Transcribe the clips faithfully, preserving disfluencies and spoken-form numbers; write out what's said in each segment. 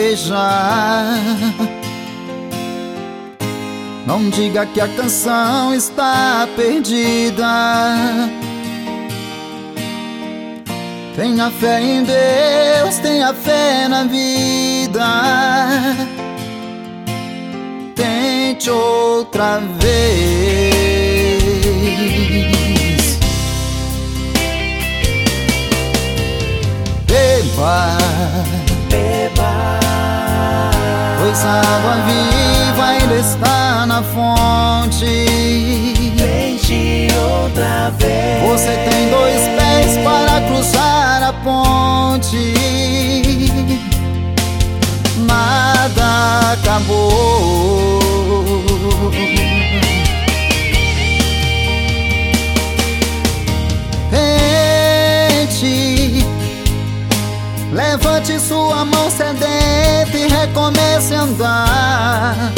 beijar. Não diga que a canção está perdida. Tenha fé em Deus, tenha fé na vida. Tente outra vez. Beba, beba, pois a água viva ainda está na fonte. tente outra vez. Você tem dois pés para cruzar a ponte. Nada acabou. Tente, levante sua mão sedenta e recomece a andar.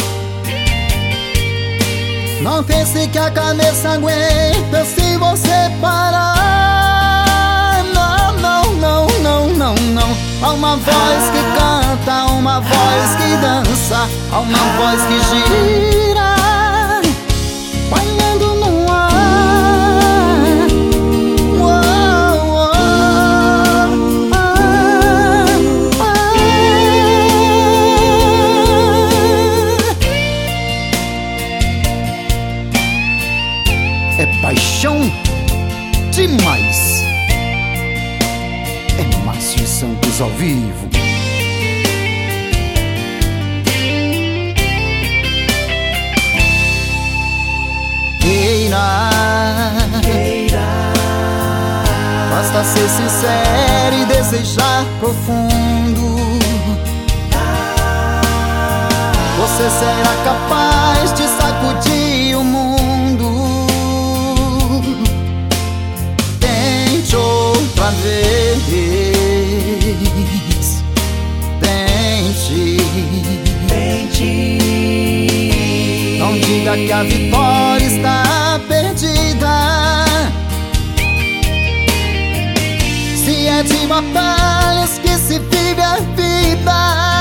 Não pense que a cabeça aguenta se você parar. Não, não, não, não, não, não. Há uma voz que canta, há uma voz que dança, há uma voz que gira, bailando no ar. Uou, uou, ah, ah. É paixão demais. É Márcio Santos ao vivo. Queira, basta ser sincero e desejar profundo. Você será capaz de sacudir o mundo. Tente outra vez. Tente, tente. Não diga que a vitória está perdida. Se é de batalhas que se vive a vida.